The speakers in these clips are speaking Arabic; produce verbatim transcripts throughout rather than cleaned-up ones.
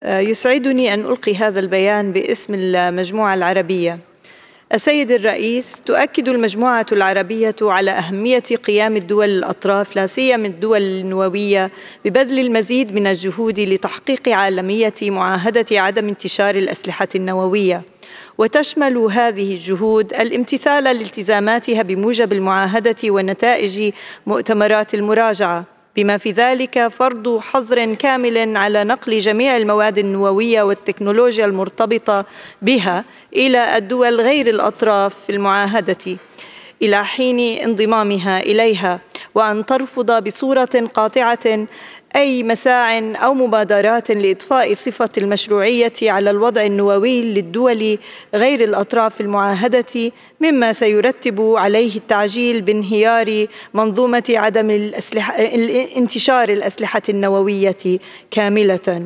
يسعدني أن ألقي هذا البيان باسم المجموعة العربية. السيد الرئيس، تؤكد المجموعة العربية على أهمية قيام الدول الأطراف لا سيما الدول النووية ببذل المزيد من الجهود لتحقيق عالمية معاهدة عدم انتشار الأسلحة النووية، وتشمل هذه الجهود الامتثال لالتزاماتها بموجب المعاهدة ونتائج مؤتمرات المراجعة، بما في ذلك فرض حظر كامل على نقل جميع المواد النووية والتكنولوجيا المرتبطة بها إلى الدول غير الأطراف في المعاهدة إلى حين انضمامها إليها، وأن ترفض بصورة قاطعة أي مساع أو مبادرات لإضفاء صفة المشروعية على الوضع النووي للدول غير الأطراف في المعاهدة، مما سيرتب عليه التعجيل بانهيار منظومة عدم الأسلحة انتشار الأسلحة النووية كاملة.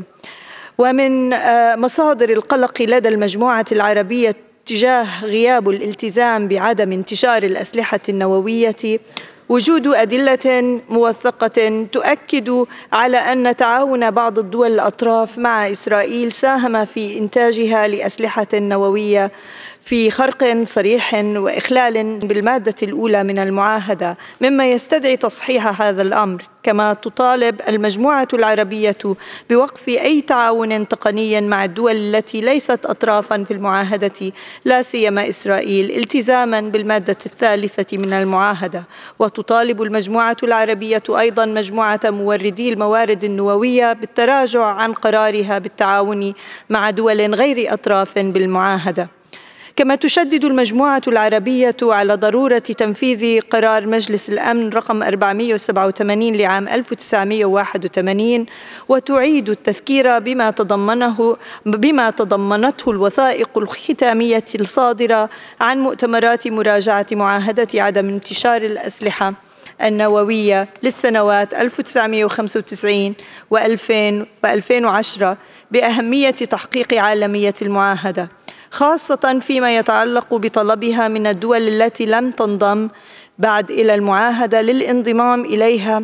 ومن مصادر القلق لدى المجموعة العربية تجاه غياب الالتزام بعدم انتشار الأسلحة النووية وجود أدلة موثقة تؤكد على أن تعاون بعض الدول الأطراف مع إسرائيل ساهم في إنتاجها لأسلحة نووية في خرق صريح وإخلال بالمادة الأولى من المعاهدة، مما يستدعي تصحيح هذا الأمر. كما تطالب المجموعة العربية بوقف أي تعاون تقني مع الدول التي ليست أطرافا في المعاهدة لا سيما إسرائيل التزاما بالمادة الثالثة من المعاهدة. وتطالب المجموعة العربية أيضا مجموعة موردي الموارد النووية بالتراجع عن قرارها بالتعاون مع دول غير أطراف بالمعاهدة. كما تشدد المجموعة العربية على ضرورة تنفيذ قرار مجلس الأمن رقم أربعمئة وسبعة وثمانين لعام ألف وتسعمئة وواحد وثمانين، وتعيد التذكير بما تضمنه بما تضمنته الوثائق الختامية الصادرة عن مؤتمرات مراجعة معاهدة عدم انتشار الأسلحة النووية للسنوات ألف وتسعمئة وخمسة وتسعين وألفين وألفين وعشرة بأهمية تحقيق عالمية المعاهدة، خاصة فيما يتعلق بطلبها من الدول التي لم تنضم بعد إلى المعاهدة للانضمام إليها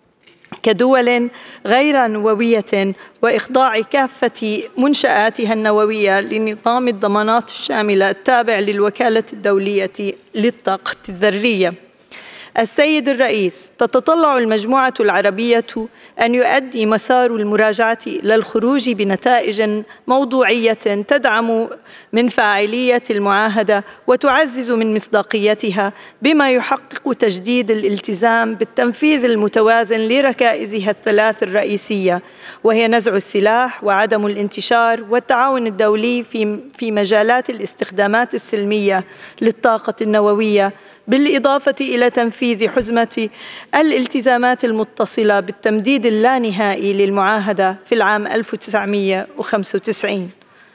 كدول غير نووية، وإخضاع كافة منشآتها النووية لنظام الضمانات الشاملة التابع للوكالة الدولية للطاقة الذرية. السيد الرئيس، تتطلع المجموعة العربية أن يؤدي مسار المراجعة للخروج بنتائج موضوعية تدعم من فاعلية المعاهدة وتعزز من مصداقيتها، بما يحقق تجديد الالتزام بالتنفيذ المتوازن لركائزها الثلاث الرئيسية، وهي نزع السلاح وعدم الانتشار والتعاون الدولي في في مجالات الاستخدامات السلمية للطاقة النووية، بالإضافة إلى تنفيذ حزمة الالتزامات المتصلة بالتمديد اللانهائي للمعاهدة في العام ألف وتسعمئة وخمسة وتسعين.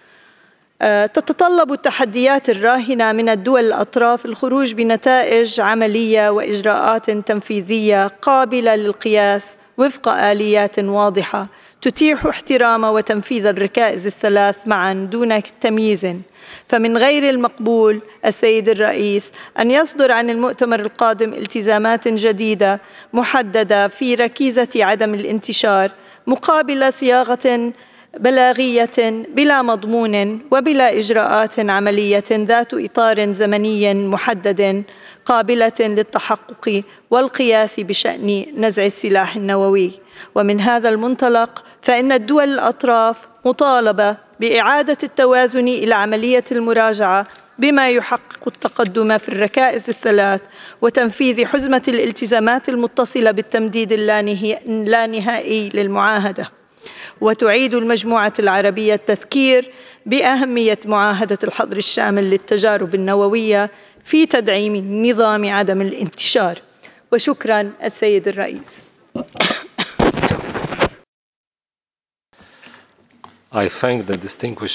تتطلب التحديات الراهنة من الدول الأطراف الخروج بنتائج عملية وإجراءات تنفيذية قابلة للقياس وفق آليات واضحة تتيح احترام وتنفيذ الركائز الثلاث معا دون تمييز. فمن غير المقبول السيد الرئيس أن يصدر عن المؤتمر القادم التزامات جديدة محددة في ركيزة عدم الانتشار مقابل صياغة بلاغية بلا مضمون وبلا إجراءات عملية ذات إطار زمني محدد قابلة للتحقق والقياس بشأن نزع السلاح النووي. ومن هذا المنطلق فإن الدول الأطراف مطالبة بإعادة التوازن إلى عملية المراجعة بما يحقق التقدم في الركائز الثلاث وتنفيذ حزمة الالتزامات المتصلة بالتمديد اللانهائي للمعاهدة. وتعيد المجموعة العربية التذكير بأهمية معاهدة الحظر الشامل للتجارب النووية في تدعيم نظام عدم الانتشار. وشكرا السيد الرئيس. I thank the distinguished